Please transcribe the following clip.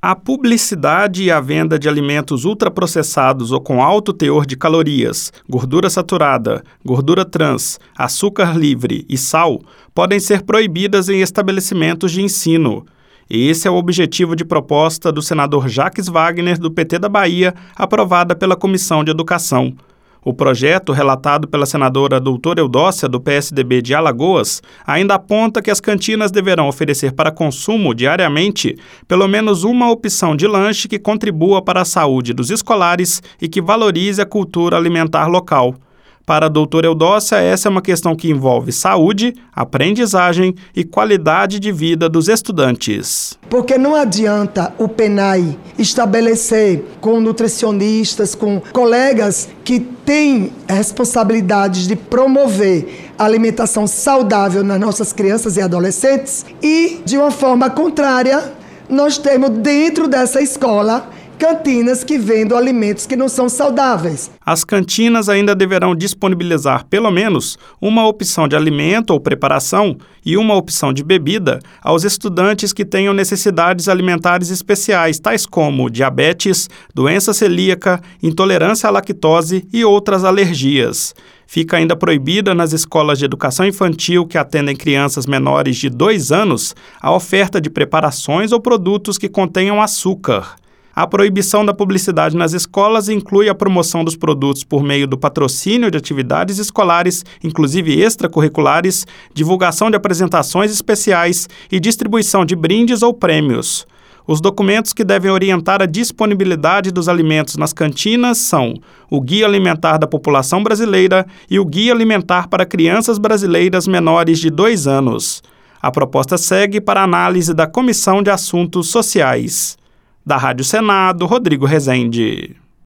A publicidade e a venda de alimentos ultraprocessados ou com alto teor de calorias, gordura saturada, gordura trans, açúcar livre e sal podem ser proibidas em estabelecimentos de ensino. Esse é o objetivo de proposta do senador Jacques Wagner, do PT da Bahia, aprovada pela Comissão de Educação. O projeto, relatado pela senadora doutora Eudócia, do PSDB de Alagoas, ainda aponta que as cantinas deverão oferecer para consumo diariamente pelo menos uma opção de lanche que contribua para a saúde dos escolares e que valorize a cultura alimentar local. Para a doutora Eudócia, essa é uma questão que envolve saúde, aprendizagem e qualidade de vida dos estudantes. Porque não adianta o PENAI estabelecer com nutricionistas, com colegas que têm responsabilidades de promover a alimentação saudável nas nossas crianças e adolescentes e, de uma forma contrária, nós temos dentro dessa escola cantinas que vendem alimentos que não são saudáveis. As cantinas ainda deverão disponibilizar pelo menos uma opção de alimento ou preparação e uma opção de bebida aos estudantes que tenham necessidades alimentares especiais, tais como diabetes, doença celíaca, intolerância à lactose e outras alergias. Fica ainda proibida nas escolas de educação infantil que atendem crianças menores de 2 anos a oferta de preparações ou produtos que contenham açúcar. A proibição da publicidade nas escolas inclui a promoção dos produtos por meio do patrocínio de atividades escolares, inclusive extracurriculares, divulgação de apresentações especiais e distribuição de brindes ou prêmios. Os documentos que devem orientar a disponibilidade dos alimentos nas cantinas são o Guia Alimentar da População Brasileira e o Guia Alimentar para Crianças Brasileiras menores de 2 anos. A proposta segue para análise da Comissão de Assuntos Sociais. Da Rádio Senado, Rodrigo Rezende.